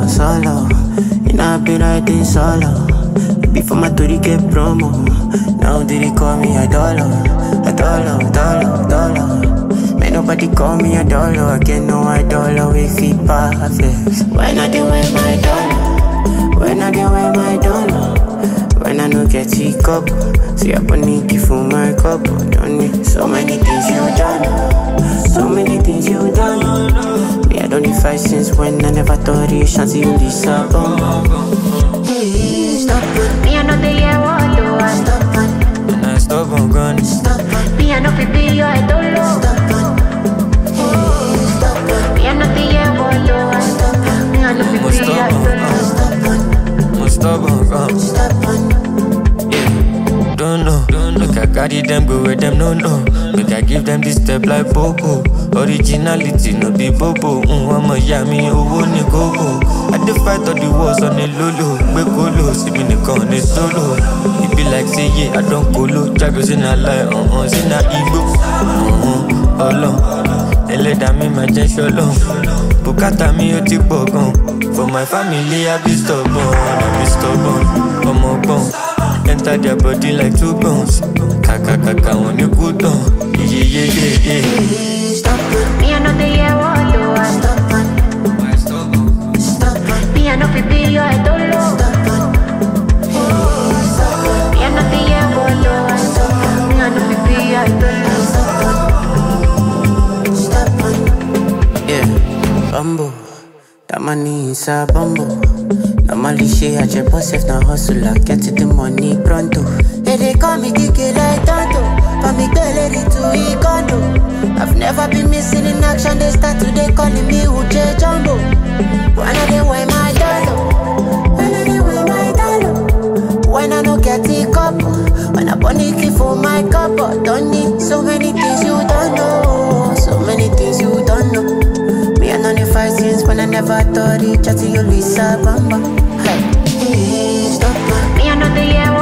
solo. You know I be like this solo. Before my story get promo. Now they call me a dollar. A dollar, dollar, dollar. Man, nobody call me a dollar. I get no I dollar with feet perfect. When I do with my dollar. When I do with my dollar. When I no get it up. See I put Nicky for my cup. Don't need so many things you done. So many things you done. Me I don't need fight since when I never thought it. Shanty you disappoint. Stop it. Me I know the year what do I Stop it. And I stop on gun. Stop it. Me I know be your idol. Stop it. Stop it. Me I know the year what do I Stop it. Me I know be your idol. Stop it. Must stop on gun. Stop it. Don't know. Look, I carry them, go where them no know. Look, I give them this step like Popo. Originality, no be Bobo. I'm a yummy, oh, ni go. I dey fight all the wars on the lolo. Be colo, see me on the solo. It be like, say, yeah, I don't colo. Jagos in a lie, in a ego. Olo, eleda me, my gesture long. Bukata me, you take bogon. For my family, I be stubborn. I'm a bone. Enter their body like two guns. Kaka on your good on. Yeah. Stop it. Me I know the year what do I Stop it. Stop it. Me I know be your idol. Stop it. Me I know the year what do I Me I know be your idol. Stop it. Yeah. Bumbo. That money is a bumbo. Normally she had your boss if not hustle. I get to the money pronto. Hey, they call me Kiki like Tonto. For me girl ready to eat condo. I've never been missing in action. They start today calling me Uche Jumbo. When I dey wear my dollar. When I dey wear my dollar. When I no get it cup. When I bunny key for my cup. Don't need so many things you don't know. So many things you don't know. Me and only fight since when I never thought it. Chatty you Lisa Bamba. Hey, stop it. Me I know the year